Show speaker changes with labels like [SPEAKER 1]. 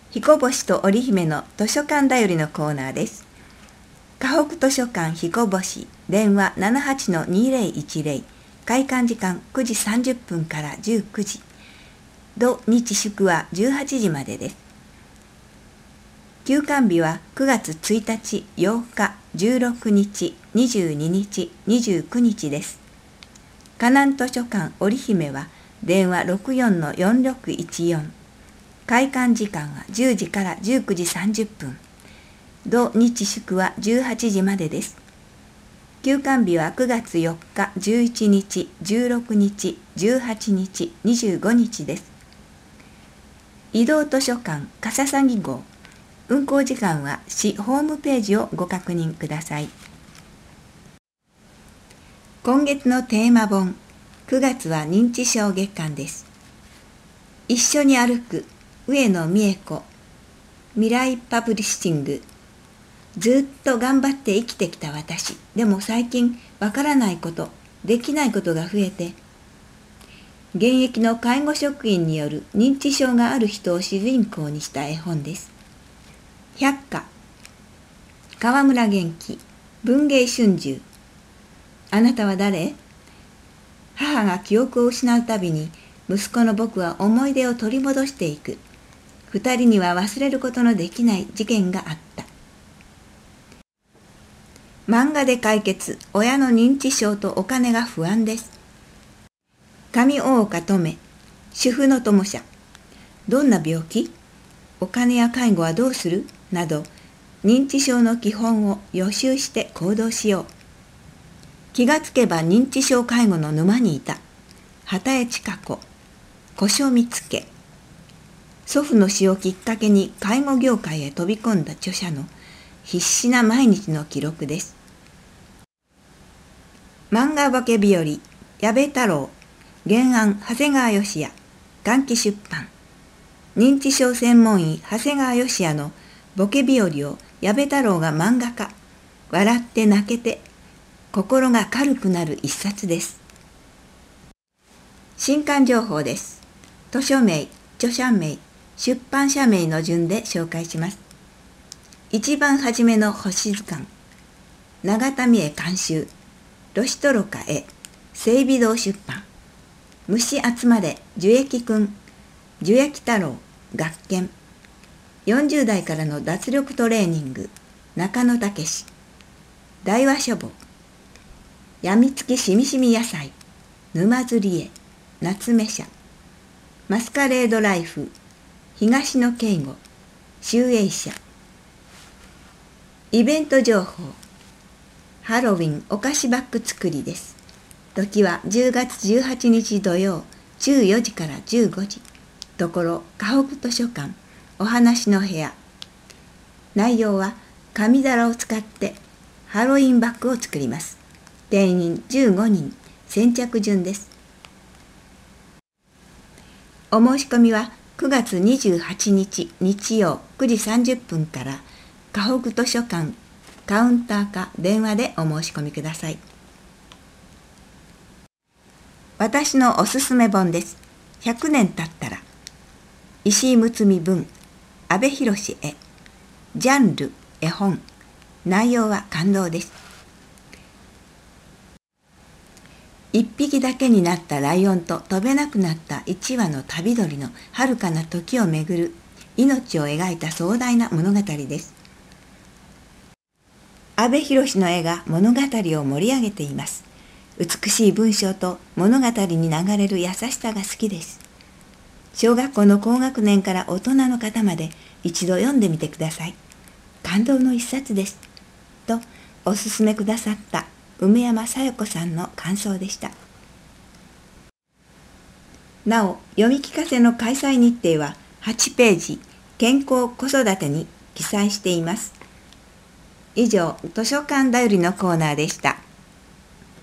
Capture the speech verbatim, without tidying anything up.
[SPEAKER 1] 彦星と織姫の図書館だよりのコーナーです。河北図書館彦星、電話 ななはちのにぜろいちぜろ、開館時間くじさんじゅっぷんからじゅうくじ、土日祝はじゅうはちじまでです。休館日はくがつついたち、ようか、じゅうろくにち、にじゅうににち、にじゅうくにちです。河南図書館織姫は電話 ろくよんのよんろくいちよん、開館時間はじゅうじからじゅうくじさんじゅっぷん、土日祝はじゅうはちじまでです。休館日はくがつよっか、じゅういちにち、じゅうろくにち、じゅうはちにち、にじゅうごにちです。移動図書館かささぎ号、運行時間は市ホームページをご確認ください。今月のテーマ本、くがつは認知症月間です。一緒に歩く上野美恵子、未来パブリッシング。ずっと頑張って生きてきた私、でも最近わからないこと、できないことが増えて、現役の介護職員による認知症がある人を主人公にした絵本です。百科、川村元気、文芸春秋。あなたは誰？母が記憶を失うたびに、息子の僕は思い出を取り戻していく。二人には忘れることのできない事件があった。漫画で解決、親の認知症とお金が不安です。上大岡留、主婦の友社。どんな病気？お金や介護はどうする？など、認知症の基本を予習して行動しよう。気がつけば認知症介護の沼にいた。畑江千佳子、古書見つけ。祖父の死をきっかけに介護業界へ飛び込んだ著者の必死な毎日の記録です。漫画化け日和、矢部太郎、原案長谷川芳也、元気出版。認知症専門医長谷川芳也のボケ日和を矢部太郎が漫画化。笑って泣けて、心が軽くなる一冊です。新刊情報です。図書名、著者名、出版社名の順で紹介します。一番初めの星図鑑、永田美恵監修、ロシトロカ絵、整備堂出版。虫集まれ、樹液くん、樹液太郎、学研。よんじゅうだいからの脱力トレーニング、中野武。大和書房。やみつきしみしみ野菜、沼津理恵、夏目社。マスカレードライフ、東野圭吾、集英社。イベント情報、ハロウィンお菓子バッグ作りです。時はじゅうがつじゅうはちにち土曜、じゅうよじからじゅうごじ。ところ、河北図書館、お話の部屋。内容は、紙皿を使ってハロウィンバッグを作ります。定員じゅうごにん、先着順です。お申し込みはくがつにじゅうはちにち日曜くじさんじゅっぷんから河北図書館カウンターか電話でお申し込みください。私のおすすめ本です。ひゃくねん経ったら。石井睦美文、阿部寛絵。ジャンル、絵本。内容は感動です。一匹だけになったライオンと飛べなくなった一羽の旅鳥の遥かな時をめぐる命を描いた壮大な物語です。阿部寛の絵が物語を盛り上げています。美しい文章と物語に流れる優しさが好きです。小学校の高学年から大人の方まで一度読んでみてください。感動の一冊です。とおすすめくださった梅山さよ子さんの感想でした。なお、読み聞かせの開催日程ははちページ、健康子育てに記載しています。以上、図書館だよりのコーナーでした。